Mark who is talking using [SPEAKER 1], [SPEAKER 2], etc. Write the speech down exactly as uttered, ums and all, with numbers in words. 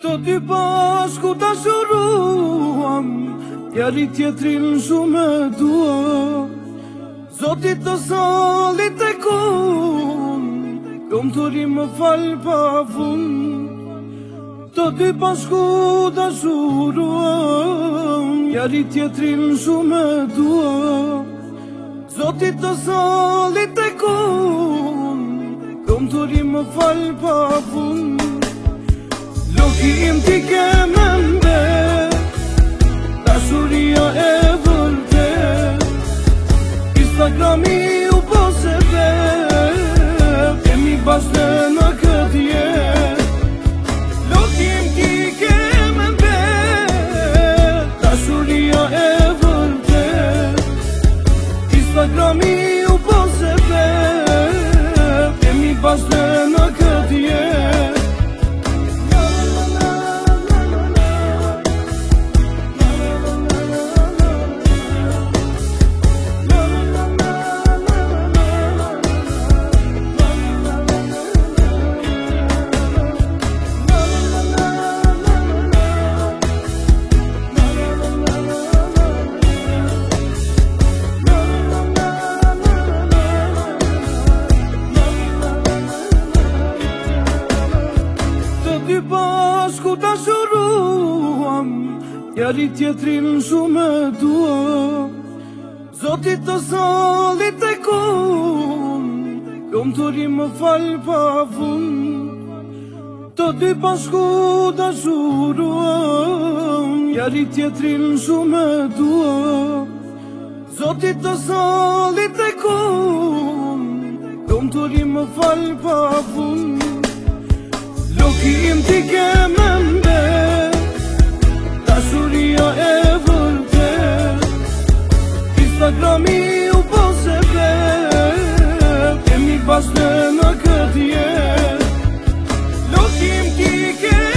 [SPEAKER 1] Të dy bashku ta shuruam, njeri tjetrin shumë e dua. Zotit të salit e kun, kom të ri më fal pa fund. Të dy bashku ta shuruam, njeri tjetrin shumë e dua. Zotit të salit e kun, kom të ri më fal pa fund. Loki im t'i ke me mbet, dashuria e vërtet. Instagrami u po se vet, kemi bashkë në këtë jet. Loki im t'i ke me mbet, dashuria e vërtet. Instagrami u po se vet, kemi bashkë në këtë jet. Dy bashku ta shuruam, njeri tjetrin shumë e dua. Zotit të salit e kun, kom të ri më fal pa fund. Të dy bashku ta shuruam, njeri tjetrin shumë e dua. Zotit të salit e kun, kom të ri më fal pa fund. Loki im t'i ke me mbet, dashuria e vërtet. Instagrami u po se vet, kemi bashkë në këtë jet. Loki im t'i ke